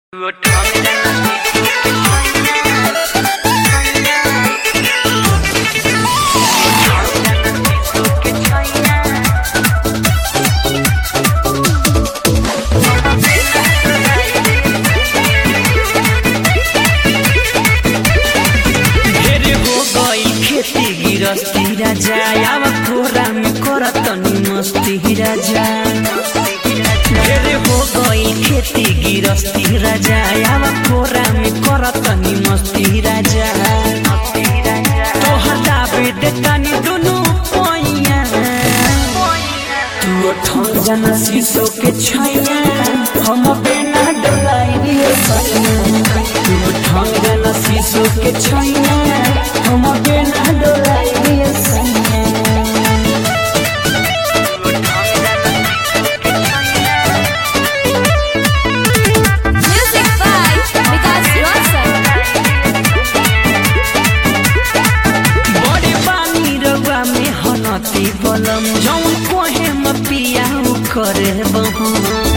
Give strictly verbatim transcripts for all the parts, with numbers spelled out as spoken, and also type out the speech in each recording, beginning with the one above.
गिरस्ती राजा आव तोरा में करतनी मस्ती राजा ढेरे हो गई खेती गिरस्ती राजा आव तोरा में करतनी मस्ती राजा तोहर दाबे देतानी दुनु पैया तू ठन जाना शीशो के छैया हम बिना डोलाई रे सैया तू ठन जाना शीशो के छैया हम बिना डोलाई रे सैया Music by Vikas Roshan. बड़े पानी रवा में हनती बलम जौन कोहे म पियाऊ करे बहू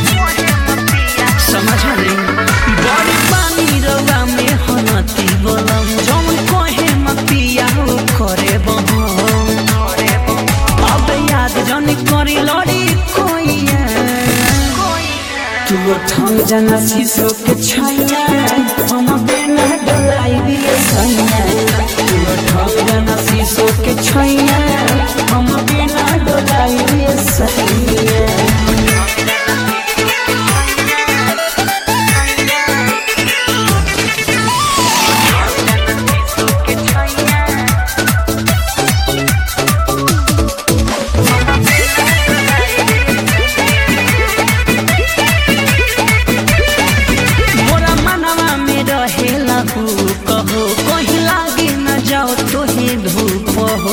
समझ रे बड़े पानी रवा में हनती बलम जौन कोहे म पियाऊ करे बहू अब याद जन करी लड़ी कोइया तू ठन जाना शीशो के छैया हम बिना डोलाई रे सैया तू ठन जाना शीशो के छैया हम बिना डोलाई रे सैया मोरा मनवा में रहेला हु कहो कहीं लागे न जाओ तोहे धूप हो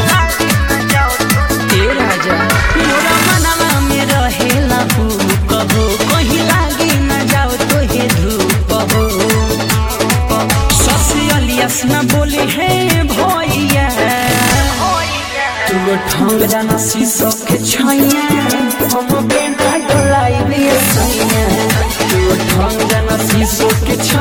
ए राजा मोरा मनवा में रहेला हु कहो कहीं लागे न जाओ तोहे धूप हो ससियलियस न बोले हे भैया तू ठंग जाना शीशो के छैया हम बिना डोलाई रे सैया तू ठंग जाना शीशो के